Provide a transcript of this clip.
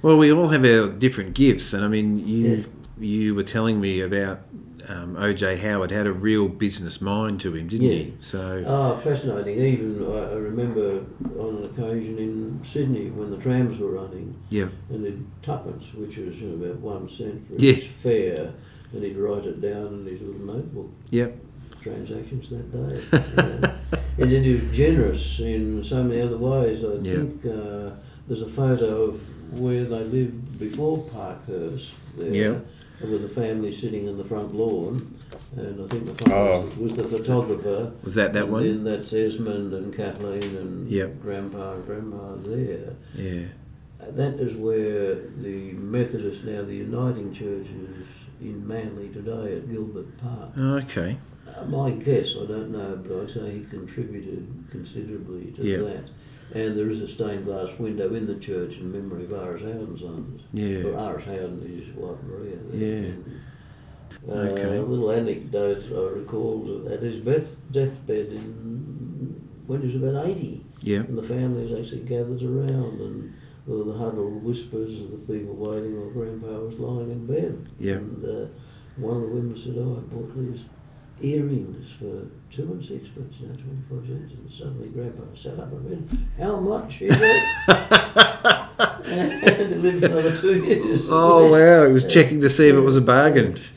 Well, we all have our different gifts, and I mean, Yeah. you were telling me about O.J. Howard had a real business mind to him, didn't Yeah. he? So Oh, fascinating. Even I remember on an occasion in Sydney when the trams were running, yeah, and he'd tuppence, which was about 1 cent for Yeah. his fare, and he'd write it down in his little notebook. yep, Transactions that day. And then he was generous in so many other ways. I Yeah. think there's a photo of where they lived before Parkhurst there, Yeah. with the family sitting in the front lawn. And I think the father was the photographer. was that and one? then that's Esmond and Kathleen and Yep. Grandpa and Grandma there. Yeah, That is where the Methodist, now the Uniting Church, is in Manly today at Gilbert Park. okay, My guess, I don't know, but I'd say he contributed considerably to Yeah. that. And there is a stained glass window in the church in memory of Iris Howden's sons. yeah, Or Iris Howden and his wife Maria. Yeah. Okay. A little anecdote I recalled at his deathbed when he was about 80. yeah, And the families actually gathered around, and the huddled whispers of the people waiting while Grandpa was lying in bed. Yeah. And one of the women said, "Oh, I bought these earrings for 2 and 6pence, 25 cents." And suddenly Grandpa sat up and went, "How much?" He said. And they lived another 2 years. Oh wow! He was checking to see if it was a bargain.